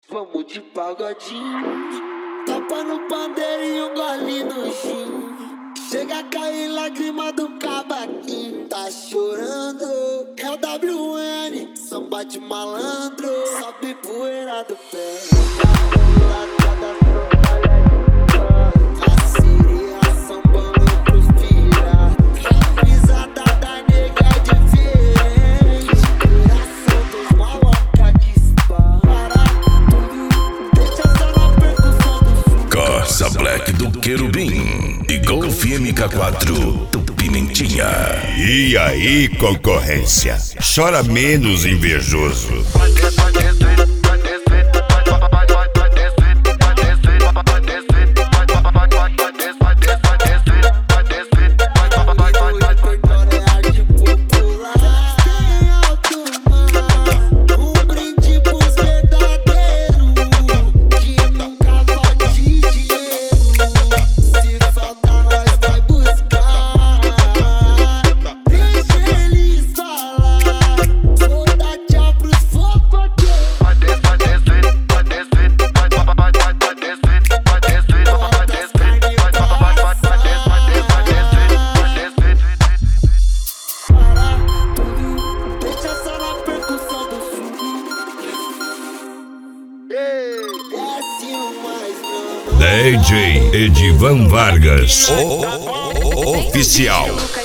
Vamos de pagodinho, tapa no pandeiro e um gole no gin. Chega a cair lágrima do cavaquinho. Tá chorando, é o WN, samba de malandro. Sobe poeira do pé. Corsa Black do Querubim e Golf MK4 do Pimentinha. E aí, concorrência? Chora menos, invejoso. DJ Edivan Vargas, oficial.